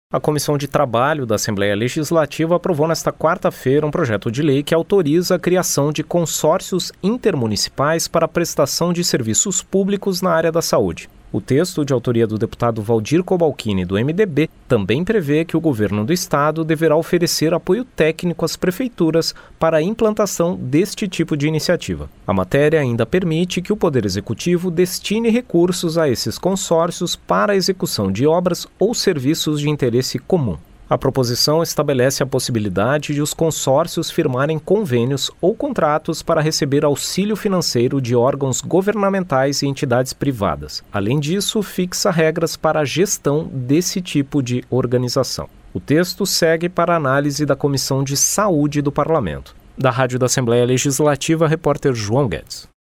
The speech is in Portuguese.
A Comissão de Trabalho da Assembleia Legislativa aprovou nesta quarta-feira um projeto de lei que autoriza a criação de consórcios intermunicipais para a prestação de serviços públicos na área da saúde. O texto, de autoria do deputado Valdir Cobalcini, do MDB, também prevê que o governo do estado deverá oferecer apoio técnico às prefeituras para a implantação deste tipo de iniciativa. A matéria ainda permite que o Poder Executivo destine recursos a esses consórcios para a execução de obras ou serviços de interesse comum. A proposição estabelece a possibilidade de os consórcios firmarem convênios ou contratos para receber auxílio financeiro de órgãos governamentais e entidades privadas. Além disso, fixa regras para a gestão desse tipo de organização. O texto segue para análise da Comissão de Saúde do Parlamento. Da Rádio da Assembleia Legislativa, repórter João Guedes.